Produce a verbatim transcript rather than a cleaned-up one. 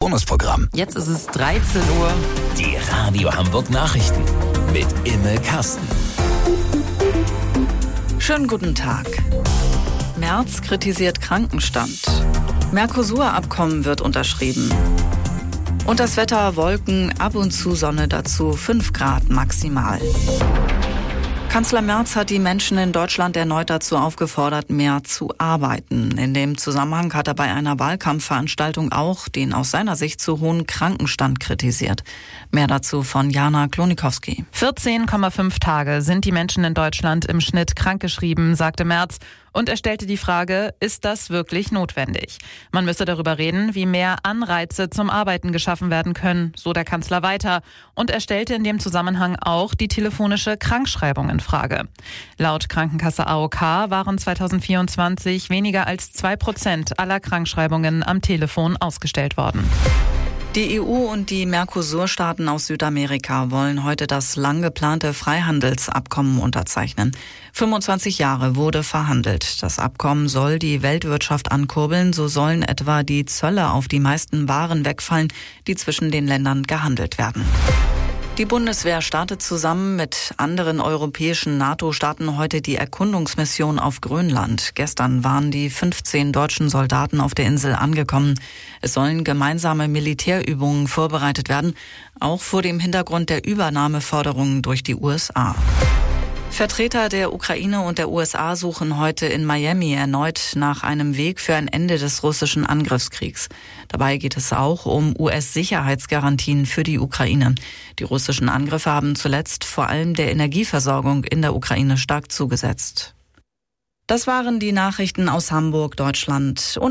Bonusprogramm. Jetzt ist es dreizehn Uhr. Die Radio Hamburg Nachrichten mit Imme Kasten. Schönen guten Tag. Merz kritisiert Krankenstand. Mercosur-Abkommen wird unterschrieben. Und das Wetter: Wolken, ab und zu Sonne, dazu fünf Grad maximal. Kanzler Merz hat die Menschen in Deutschland erneut dazu aufgefordert, mehr zu arbeiten. In dem Zusammenhang hat er bei einer Wahlkampfveranstaltung auch den aus seiner Sicht zu hohen Krankenstand kritisiert. Mehr dazu von Jana Klonikowski. vierzehn Komma fünf Tage sind die Menschen in Deutschland im Schnitt krankgeschrieben, sagte Merz. Und er stellte die Frage, ist das wirklich notwendig? Man müsse darüber reden, wie mehr Anreize zum Arbeiten geschaffen werden können, so der Kanzler weiter. Und er stellte in dem Zusammenhang auch die telefonische Krankschreibung in Frage. Laut Krankenkasse A O K waren zweitausendvierundzwanzig weniger als zwei Prozent aller Krankschreibungen am Telefon ausgestellt worden. Die E U und die Mercosur-Staaten aus Südamerika wollen heute das lang geplante Freihandelsabkommen unterzeichnen. fünfundzwanzig Jahre wurde verhandelt. Das Abkommen soll die Weltwirtschaft ankurbeln. So sollen etwa die Zölle auf die meisten Waren wegfallen, die zwischen den Ländern gehandelt werden. Die Bundeswehr startet zusammen mit anderen europäischen NATO-Staaten heute die Erkundungsmission auf Grönland. Gestern waren die fünfzehn deutschen Soldaten auf der Insel angekommen. Es sollen gemeinsame Militärübungen vorbereitet werden, auch vor dem Hintergrund der Übernahmeforderungen durch die U S A. Vertreter der Ukraine und der U S A suchen heute in Miami erneut nach einem Weg für ein Ende des russischen Angriffskriegs. Dabei geht es auch um U S-Sicherheitsgarantien für die Ukraine. Die russischen Angriffe haben zuletzt vor allem der Energieversorgung in der Ukraine stark zugesetzt. Das waren die Nachrichten aus Hamburg, Deutschland. Und